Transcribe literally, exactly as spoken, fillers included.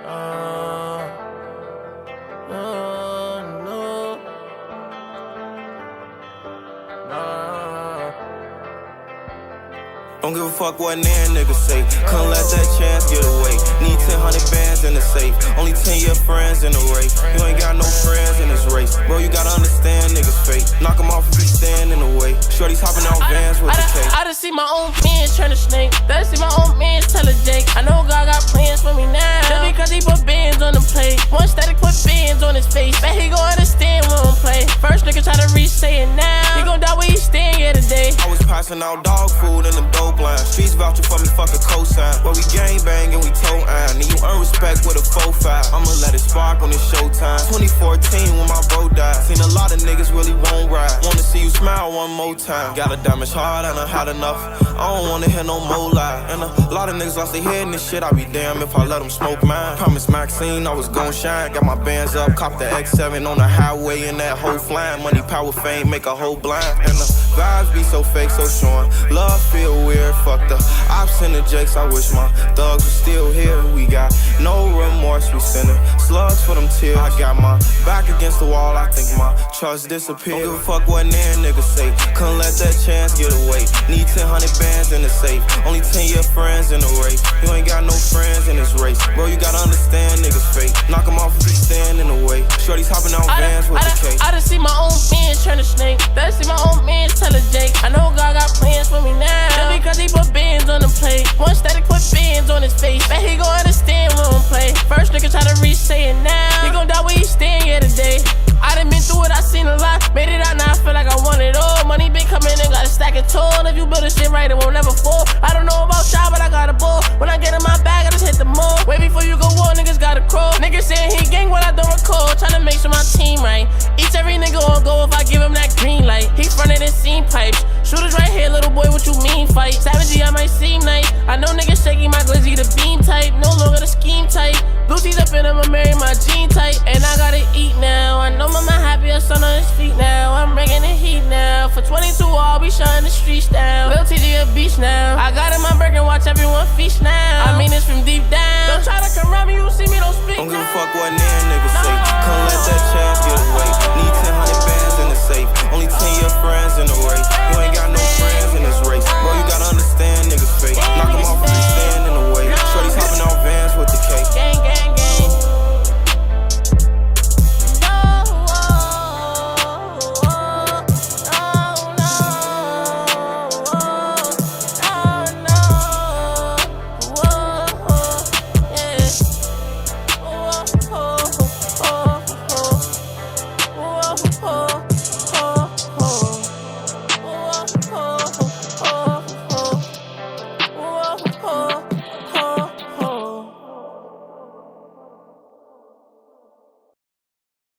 Uh, uh, no. Nah. Don't give a fuck what nan niggas say. Couldn't let that chance get away. Need ten hundred bands in the safe. Only ten year friends in the race. You ain't got no friends in this race. Bro, you gotta understand niggas fake. Knock them off if you stand in the way. Shorty's hopping out vans with the cake. I done see my own man turn to snake. Done see my own man tell a Jake. I know God got plans for me now. Just because he put bands on the plate. One static put bands on his face. Bet he gon' understand when we play. First nigga try to reach say it now. He gon' die where he stand here today. I was passing out dog food in the dope line. Streets vouching for me, fuck a cosign. But we gang bang and we toe iron. And you earn respect with a four five. I'ma let it spark on this showtime. twenty fourteen when my bro died. Seen a lot of niggas really won't ride. Wanna see you smile one more time. Got a damage hard and I had enough. I don't wanna hear no more lie. And a lot of niggas lost their head in this shit. I be damn if I let them smoke mine. Promise Maxine I was gon' shine. Got my bands up, cop the X seven on the highway and that whole flying. Money, power, fame, make a whole blind. And the vibes be so fake, so showing. Love feel weird, fuck the ops and the jakes. I wish my thugs were still here. We got no remorse, we sending slugs for them tears. I got my back against the wall, I think my trust disappeared. Don't give a fuck what nan niggas say. Couldn't let that chance get away. Need ten hundred bands in the safe. Only ten year friends in the race. You ain't got no friends in this race. Bro, you gotta understand niggas fake. Knock them off if you stand in the way. Shorty's hopping out vans with the cake. I done see my own man turn to snake. Done see my own man tell a Jake. I know God got plans for me now. Just because he put bands on the plate. One static put bands on his face. Bet he gon' understand when we play. First nigga try to reach say it now. He gon' die where he stand here today. I done been through it, I seen a lot. Made it out, now I feel like I want it all. Money been coming in, got a stack of tall. If you build a shit right, it won't never fall. I don't know about y'all, but I got a ball. When I get in my bag, I just hit the mall. Way before you go war, niggas gotta crawl. Niggas saying he gang, what I don't recall. Tryna make sure my team right. Each every nigga on go if I give him that green light. He fronted and seen pipes. Shooters right here, little boy, what you mean fight? Savagey, I might seem nice. I know niggas shaky, my glizzy the beam type. No longer the scheme type. Blue tees up in him, I marry my jean type. And I gotta eat now. I know mama happy, her son on his feet now. I'm bringing the heat now. For twenty-two, I'll be shutting the streets down. Lil T G a beach now. I got in my burger and watch everyone feast now. I mean this from deep down. Don't try to come around me, you see me, don't speak. Don't give a now. fuck what